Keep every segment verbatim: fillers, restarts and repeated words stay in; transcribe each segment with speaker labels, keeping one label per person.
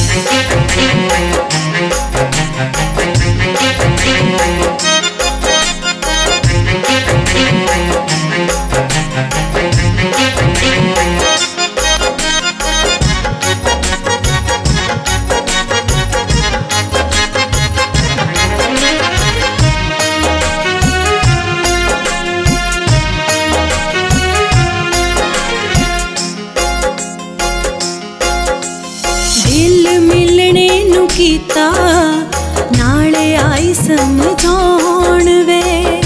Speaker 1: कीता नाले आई समझाउण वे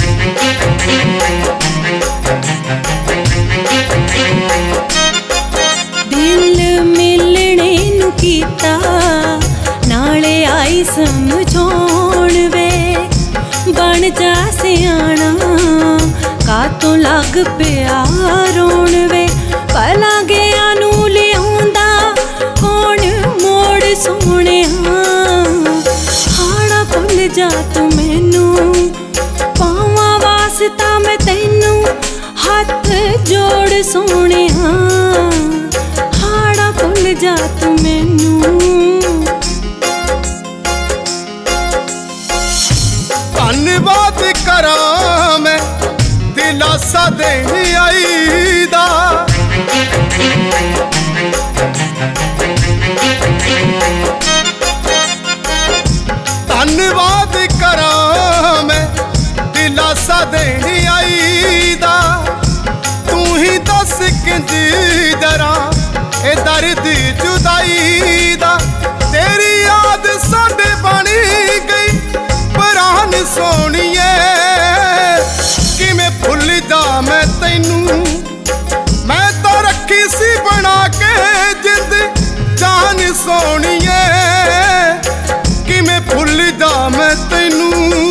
Speaker 1: दिल मिलने नू कीता नाले आई समझाउण वे बन जा सियाणा कातों लग पिया रोण वे भला गया नू लियाउंदा कौन मोड़ सोने भुल जा तू मैनू पावा वास्ता मैं तैनू हाथ जोड़ सोने हाड़ा भुल जा तू मैनू
Speaker 2: धन्यवाद करा मैं दिलासा देने आई दा धन्यवाद करा मैं दिलासा देने आई दा तू ही दस किंजी दरा ए दर्द जुदाई दा तेरी याद साडे बनी गई परान सोनिए किवें भुल जा मैं तैनू मैं तो रखी सी बना के जिंद जान सोनिए किवें भुल जा मैं तैनू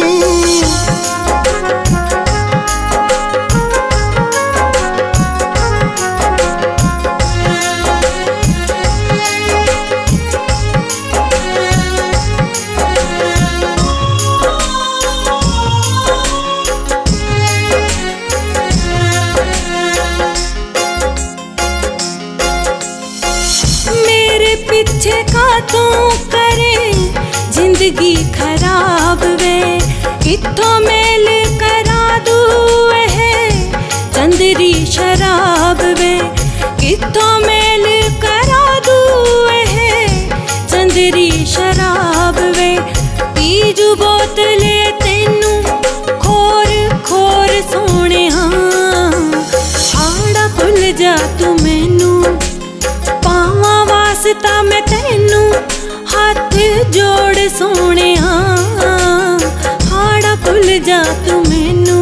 Speaker 1: मेरे पीछे का तू करे जिंदगी खराब वे इत्थों मेल करा दू है चंदरी शराब वे कित्थों मेल करा दू है चंदरी शराब वे पीजू बोतले तेनू खोर खोर सोने हाड़ा भुल जा तू मैनू पावा वास्ता मैं तैनू हाथ जोड़ सोने हाड़ा भुल जा तू मैनू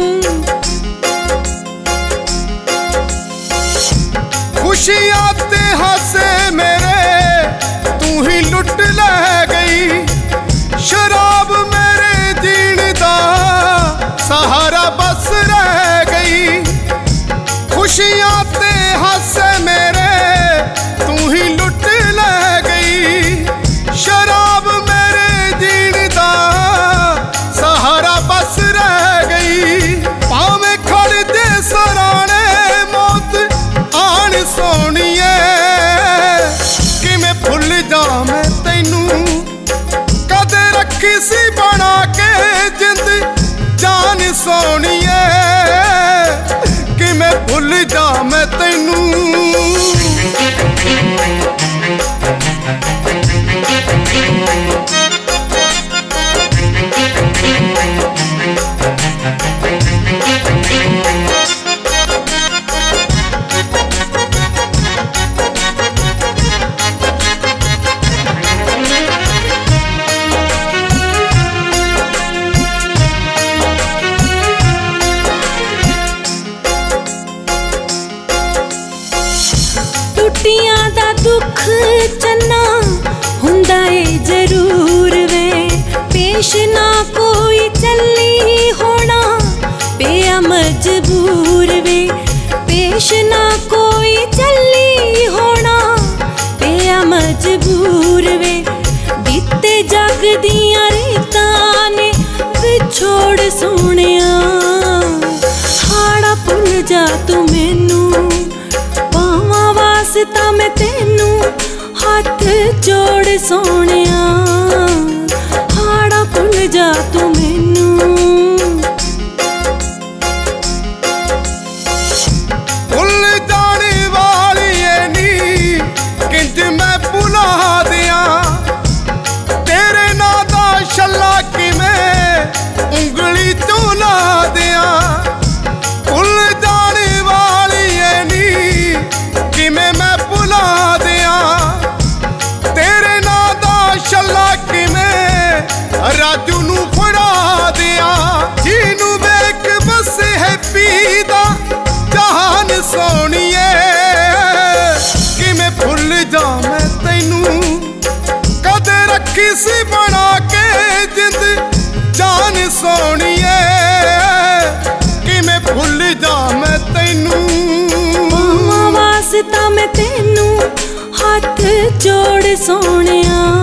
Speaker 2: खुशियां ते हासे मेरे तू ही लुट ले गई शराब मेरे जीण दा सहारा बस रह गई खुशियां ते हासे मेरे तू ही लुट ले गई शराब मेरे जीण दा सहारा बस रह गई भावें खड़ दे सराणे मौत आन सोनिए किवें भुल जा मैं तैनू कदे रखी सी बना के जिंद जान सोनिए किवें भुल जा मैं तैनू
Speaker 1: टुटियां दा दुख चन्ना हुंदा ए जरूर वे पेश ना कोई चली होना पिया मजबूर वे पेश ना कोई चली होना पिया मजबूर वे बीते जग दियां रीतां ने विछोड़ सोनिया हाड़ा भुल जा तू मैनू वास्ता मैं तेनू हाथ जोड़ सोनिया हाड़ा भुल जा तू मैनू
Speaker 2: भुल जाने वाली है नी किंज मैं भुला दिया तेरे ना दा छल्ला किवें उंगली चों ला दिया भुल जाने वाली है नी किवें मैं भुला दिया तेरे ना दा छल्ला किवें राजू नू फड़ा दिया जीनू वेख बस है पीदा जहान सोनिए कि मैं भुल जा मैं तैनू कदे रखी सी बना के जिंद जान सोनिए कि मैं भुल जा मैं तैनू
Speaker 1: पावां वास्ता मैं तैनू हाथ जोड़ सोनिया